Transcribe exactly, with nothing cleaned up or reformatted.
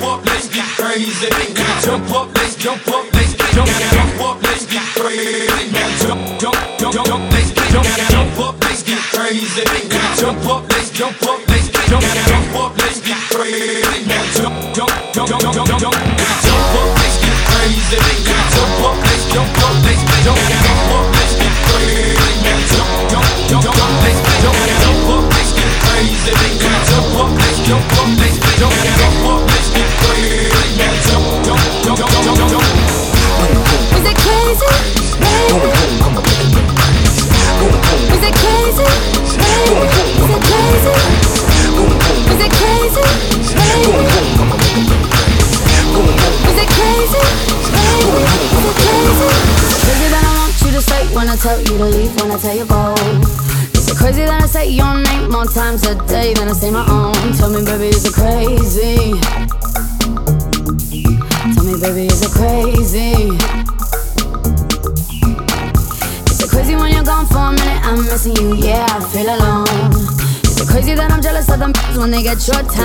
up, let's get crazy. Jump up, let's jump up, let's jump, jump up, let's get crazy. Jump, jump, jump, jump, let's jump, jump up, let's get crazy. Jump up, let's jump up, let's jump, jump up, let's get crazy. Jump, jump, jump, jump, jump, jump, jump, jump up, let's get crazy. Jump up, let's jump up, let's jump, jump up, let's get crazy. Jump, jump, jump, jump, let's jump, jump up, let's get crazy. Jump up, let's jump up, let's jump, jump up, let's get crazy. Jump, jump, jump, jump, jump, jump, jump. Is it crazy? Baby? Is it crazy? Baby? Is it crazy? Is it crazy? Baby? Is it crazy? Baby? Is it crazy? Crazy that I want you to stay when I tell you to leave, when I tell you go. Is it crazy that I say your name more times a day than I say my own? Tell me, baby, is it crazy? Tell me, baby, is it crazy? Is it crazy when you're gone for a minute? I'm missing you, yeah, I feel alone. Is it crazy that I'm jealous of them when they get your time?